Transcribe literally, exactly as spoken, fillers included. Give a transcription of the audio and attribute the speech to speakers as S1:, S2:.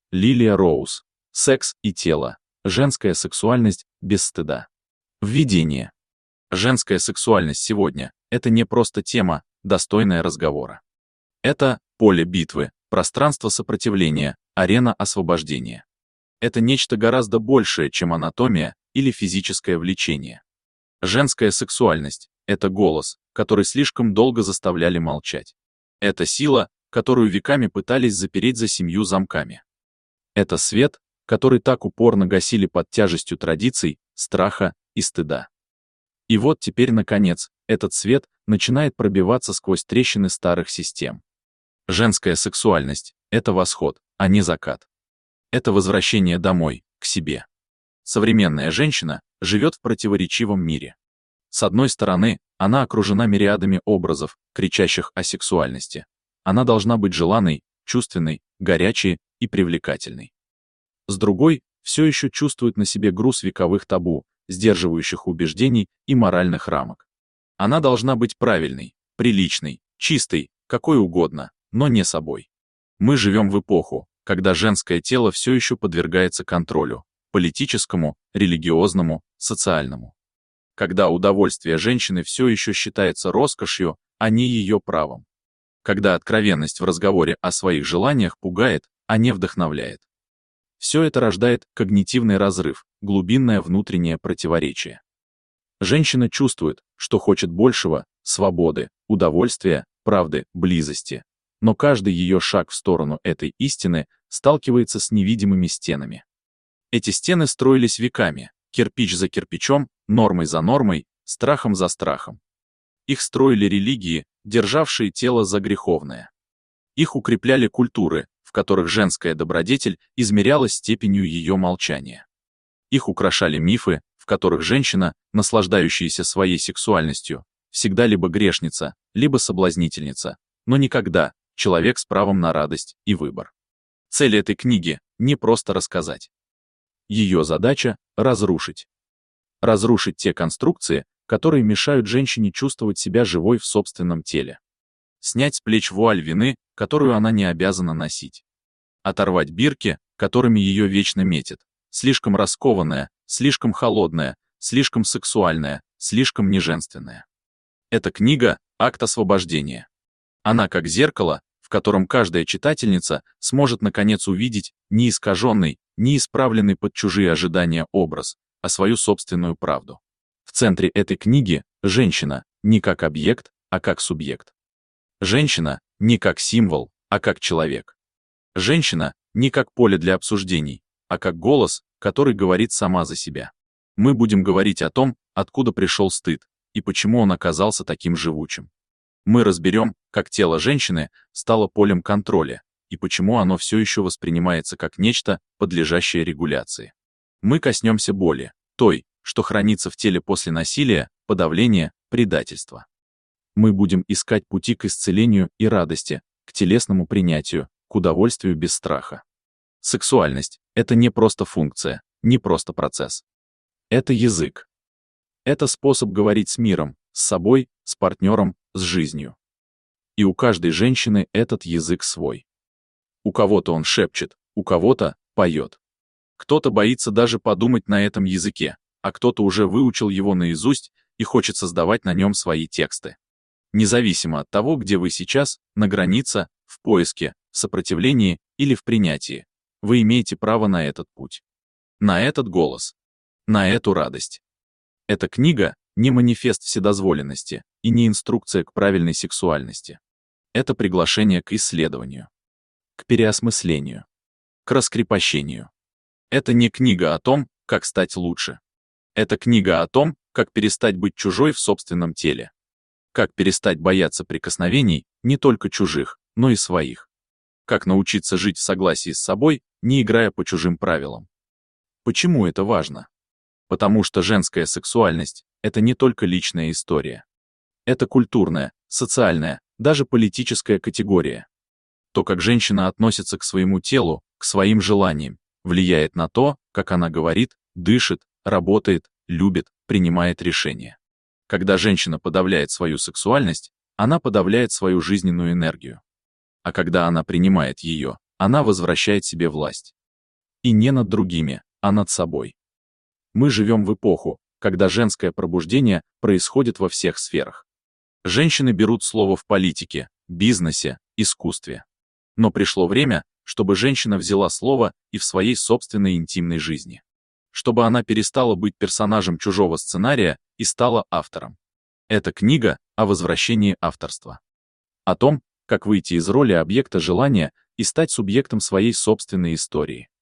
S1: Лилия Роуз. Секс и тело. Женская сексуальность без стыда. Введение. Женская сексуальность сегодня – это не просто тема, достойная разговора. Это поле битвы, пространство сопротивления, арена освобождения. Это нечто гораздо большее, чем анатомия или физическое влечение. Женская сексуальность – это голос, который слишком долго заставляли молчать. Это сила, которую веками пытались запереть за семью замками. Это свет, который так упорно гасили под тяжестью традиций, страха и стыда. И вот теперь, наконец, этот свет начинает пробиваться сквозь трещины старых систем. Женская сексуальность – это восход, а не закат. Это возвращение домой, к себе. Современная женщина живет в противоречивом мире. С одной стороны, она окружена мириадами образов, кричащих о сексуальности. Она должна быть желанной, чувственной, горячей и привлекательной. С другой, все еще чувствует на себе груз вековых табу, сдерживающих убеждений и моральных рамок. Она должна быть правильной, приличной, чистой, какой угодно, но не собой. Мы живем в эпоху, когда женское тело все еще подвергается контролю, политическому, религиозному, социальному. Когда удовольствие женщины все еще считается роскошью, а не ее правом. Когда откровенность в разговоре о своих желаниях пугает, а не вдохновляет. Все это рождает когнитивный разрыв, глубинное внутреннее противоречие. Женщина чувствует, что хочет большего, свободы, удовольствия, правды, близости. Но каждый ее шаг в сторону этой истины сталкивается с невидимыми стенами. Эти стены строились веками, кирпич за кирпичом, нормой за нормой, страхом за страхом. Их строили религии, державшие тело за греховное. Их укрепляли культуры, в которых женская добродетель измерялась степенью ее молчания. Их украшали мифы, в которых женщина, наслаждающаяся своей сексуальностью, всегда либо грешница, либо соблазнительница, но никогда человек с правом на радость и выбор. Цель этой книги — не просто рассказать. Ее задача — разрушить. Разрушить те конструкции, которые мешают женщине чувствовать себя живой в собственном теле. Снять с плеч вуаль вины, которую она не обязана носить. Оторвать бирки, которыми ее вечно метят. Слишком раскованная, слишком холодная, слишком сексуальная, слишком неженственная. Эта книга — акт освобождения. Она как зеркало, в котором каждая читательница сможет наконец увидеть не искаженный, не исправленный под чужие ожидания образ, а свою собственную правду. В центре этой книги — женщина, не как объект, а как субъект. Женщина не как символ, а как человек. Женщина не как поле для обсуждений, а как голос, который говорит сама за себя. Мы будем говорить о том, откуда пришел стыд, и почему он оказался таким живучим. Мы разберем, как тело женщины стало полем контроля, и почему оно все еще воспринимается как нечто, подлежащее регуляции. Мы коснемся боли, той, что хранится в теле после насилия, подавления, предательства. Мы будем искать пути к исцелению и радости, к телесному принятию, к удовольствию без страха. Сексуальность — это не просто функция, не просто процесс. Это язык. Это способ говорить с миром, с собой, с партнером, с жизнью. И у каждой женщины этот язык свой. У кого-то он шепчет, у кого-то поет. Кто-то боится даже подумать на этом языке, а кто-то уже выучил его наизусть и хочет создавать на нем свои тексты. Независимо от того, где вы сейчас, на границе, в поиске, в сопротивлении или в принятии, вы имеете право на этот путь. На этот голос. На эту радость. Эта книга — не манифест вседозволенности и не инструкция к правильной сексуальности. Это приглашение к исследованию, к переосмыслению, к раскрепощению. Это не книга о том, как стать лучше. Это книга о том, как перестать быть чужой в собственном теле. Как перестать бояться прикосновений, не только чужих, но и своих. Как научиться жить в согласии с собой, не играя по чужим правилам. Почему это важно? Потому что женская сексуальность — это не только личная история. Это культурная, социальная, даже политическая категория. То, как женщина относится к своему телу, к своим желаниям, влияет на то, как она говорит, дышит, работает, любит, принимает решения. Когда женщина подавляет свою сексуальность, она подавляет свою жизненную энергию. А когда она принимает ее, она возвращает себе власть. И не над другими, а над собой. Мы живем в эпоху, когда женское пробуждение происходит во всех сферах. Женщины берут слово в политике, бизнесе, искусстве. Но пришло время, чтобы женщина взяла слово и в своей собственной интимной жизни. Чтобы она перестала быть персонажем чужого сценария и стала автором. Это книга о возвращении авторства. О том, как выйти из роли объекта желания и стать субъектом своей собственной истории.